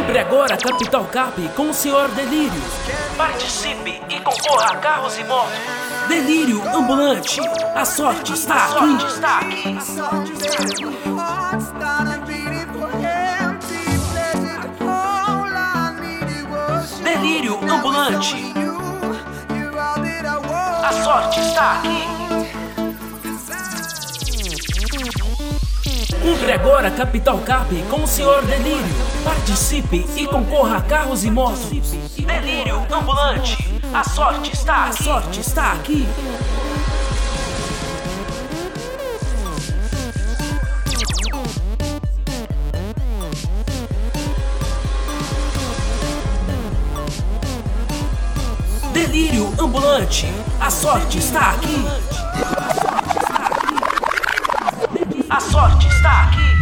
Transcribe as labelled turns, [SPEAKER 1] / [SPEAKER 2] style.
[SPEAKER 1] Compre agora Capital Cap com o Sr. Delírio. Participe e concorra a carros e motos. Delírio Ambulante. A sorte está aqui. Delírio Ambulante. A sorte está aqui. Compre agora Capital Cap com o Sr. Delírio. Participe e concorra a carros e motos. Delírio Ambulante. A sorte está aqui. Delírio Ambulante. A sorte está aqui. A sorte está aqui.